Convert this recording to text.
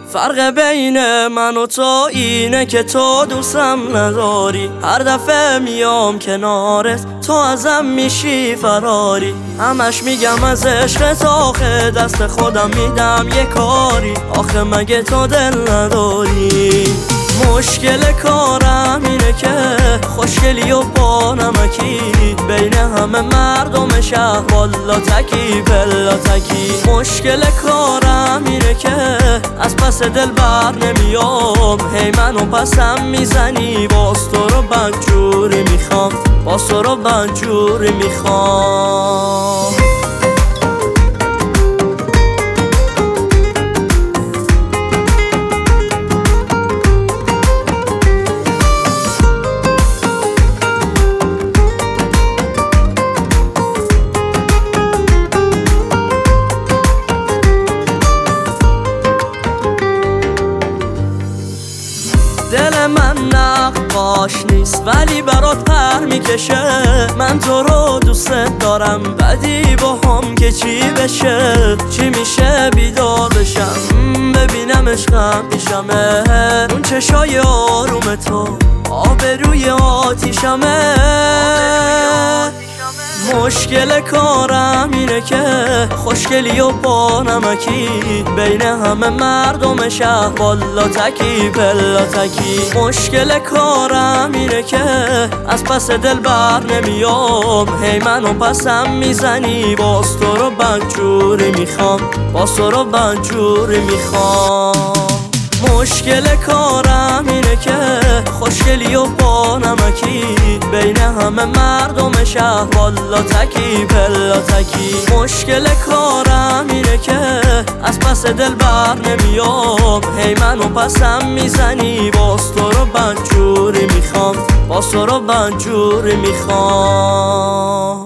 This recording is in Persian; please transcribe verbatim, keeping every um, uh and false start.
فرق بین من و تو اینه که تو دوستم نداری. هر دفعه میام کنارت تو ازم میشی فراری. همش میگم از عشقت آخه دست خودم میدم یه کاری. آخه مگه تو دل نداری؟ مشکل کارم اینه که خوشگلی و با نمکی بین همه مردم شهر والا تکی بلا تکی. مشکل کارم اینه که از پس دل بر نمیام. هی منو پسم میزنی باز تو رو بدجوری میخوام. باز تو رو بدجوری میخوام. دل من نقاش نیست ولی برات پر میکشه. من تو رو دوست دارم بدی با هم که چی بشه. چی میشه بیدار بشم ببینم عشقم پیشمه. اون چشای آروم تو آبروی آتیشمه. مشکل کارم اینه که خوشگلی و با نمکی بین همه مردم شهر والا تکی بلا تکی. مشکل کارم اینه که از پس دل بر نمیام. هی منو پسم میزنی باز تو رو بدجوری میخوام. باز تو رو بدجوری میخوام. مشکل کارم اینه که خوشگلی و با نمکی بین همه مردم شهر والا تکی بلا تکی. مشکل کارم اینه که از پس دل بر نمیام. هی منو پسم میزنی باز تو رو بدجوری میخوام. باز تو رو بدجوری میخوام.